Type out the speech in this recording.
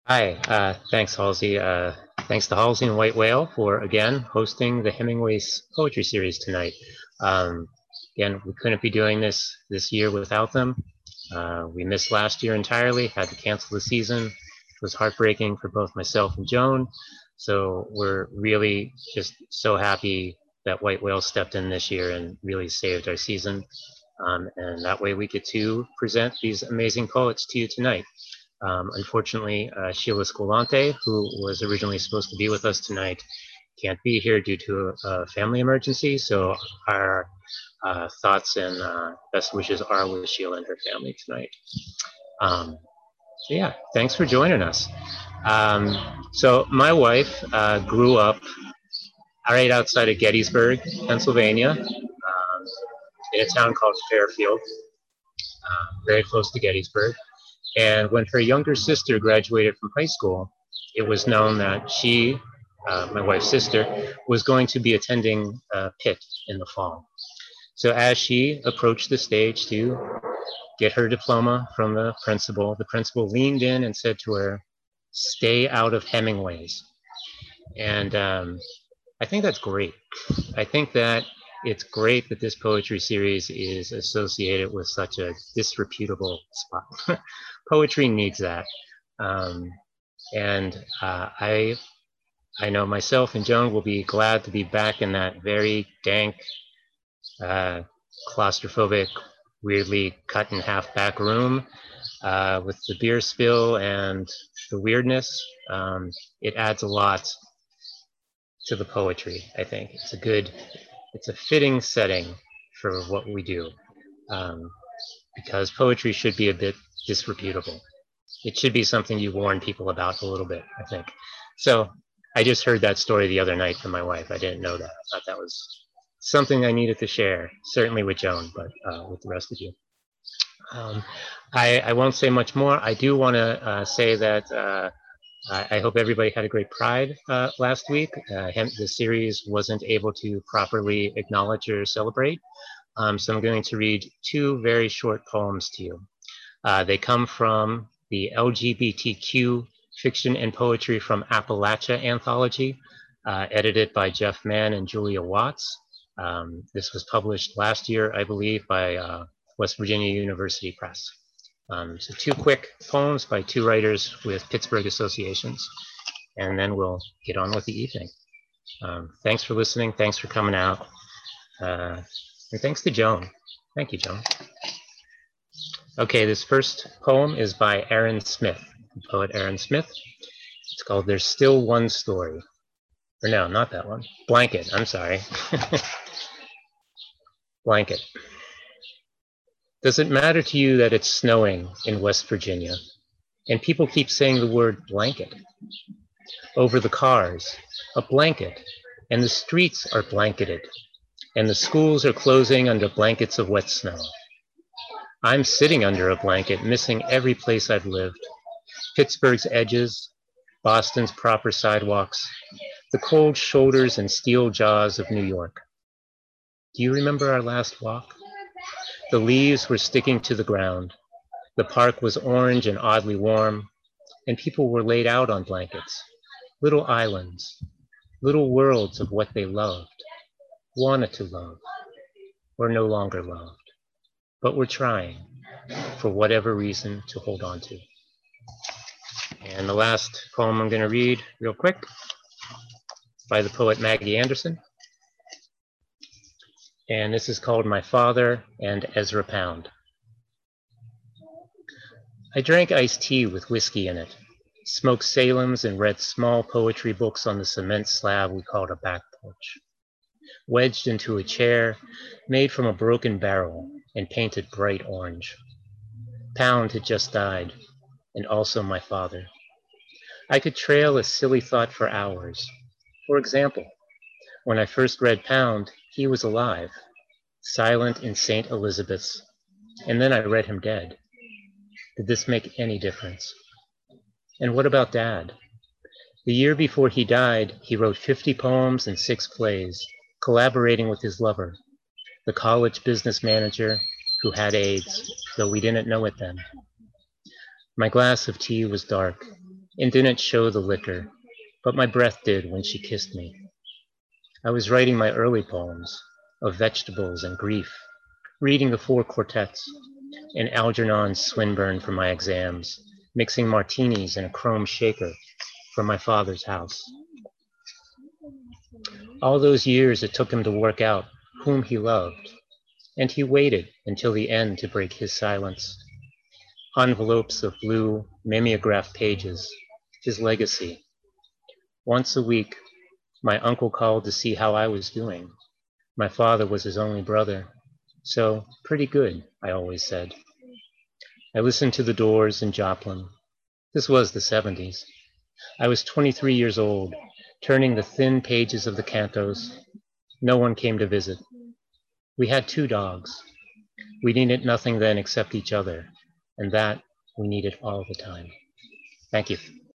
Hi, thanks, Halsey. Thanks to Halsey and White Whale for again hosting the Hemingway's poetry series tonight. Um, Again, we couldn't be doing this year without them. We missed last year entirely, had to cancel the season. It was heartbreaking for both myself and Joan. So we're really just so happy that White Whale stepped in this year and really saved our season. And that way we get to present these amazing poets to you tonight. Unfortunately, Sheila Scolante, who was originally supposed to be with us tonight, can't be here due to a family emergency. So our thoughts and best wishes are with Sheila and her family tonight. So yeah, thanks for joining us. So my wife grew up right outside of Gettysburg, Pennsylvania, in a town called Fairfield, very close to Gettysburg. And when her younger sister graduated from high school, it was known that she, my wife's sister, was going to be attending Pitt in the fall. So as she approached the stage to get her diploma from the principal leaned in and said to her, "Stay out of Hemingway's." And I think that's great. I think that it's great that this poetry series is associated with such a disreputable spot. Poetry needs that. Um, and I know myself and Joan will be glad to be back in that very dank, uh, claustrophobic, weirdly cut in half back room with the beer spill and the weirdness. It adds a lot to the poetry, I think. It's a fitting setting for what we do um, because poetry should be a bit disreputable. It should be something you warn people about a little bit, I think. So I just heard that story the other night from my wife. I didn't know that. I thought that was something I needed to share, certainly with Joan, but with the rest of you. Um, I won't say much more. I do want to say that I hope everybody had a great Pride last week. The series wasn't able to properly acknowledge or celebrate, so I'm going to read two very short poems to you. They come from the LGBTQ Fiction and Poetry from Appalachia anthology, edited by Jeff Mann and Julia Watts. This was published last year, I believe, by West Virginia University Press. So two quick poems by two writers with Pittsburgh associations, and then we'll get on with the evening. Thanks for listening. Thanks for coming out. And thanks to Joan. Thank you, Joan. Okay, this first poem is by Aaron Smith, the poet Aaron Smith. It's called There's Still One Story. Or no, not that one. Blanket, I'm sorry. Blanket. Does it matter to you that it's snowing in West Virginia and people keep saying the word blanket? Over the cars, a blanket, and the streets are blanketed, and the schools are closing under blankets of wet snow. I'm sitting under a blanket, missing every place I've lived. Pittsburgh's edges, Boston's proper sidewalks, the cold shoulders and steel jaws of New York. Do you remember our last walk? The leaves were sticking to the ground. The park was orange and oddly warm, and people were laid out on blankets. Little islands, little worlds of what they loved, wanted to love, or no longer loved, but were trying, for whatever reason, to hold on to. And the last poem I'm going to read real quick by the poet Maggie Anderson. And this is called My Father and Ezra Pound. I drank iced tea with whiskey in it, smoked Salems, and read small poetry books on the cement slab we called a back porch. Wedged into a chair made from a broken barrel and painted bright orange. Pound had just died, and also my father. I could trail a silly thought for hours. For example, when I first read Pound, he was alive, silent in St. Elizabeth's, and then I read him dead. Did this make any difference? And what about Dad? The year before he died, he wrote 50 poems and 6 plays, collaborating with his lover, the college business manager who had AIDS, though we didn't know it then. My glass of tea was dark. and didn't show the liquor, but my breath did when she kissed me. I was writing my early poems of vegetables and grief, reading the four quartets, and Algernon Swinburne for my exams, mixing martinis in a chrome shaker from my father's house. All those years it took him to work out whom he loved, and he waited until the end to break his silence. Envelopes of blue mimeograph pages, his legacy. Once a week, my uncle called to see how I was doing. My father was his only brother, so pretty good, I always said. I listened to the Doors and Joplin. This was the 70s. I was 23 years old, turning the thin pages of the cantos. No one came to visit. We had 2 dogs. We needed nothing then except each other, and that we needed all the time. Thank you.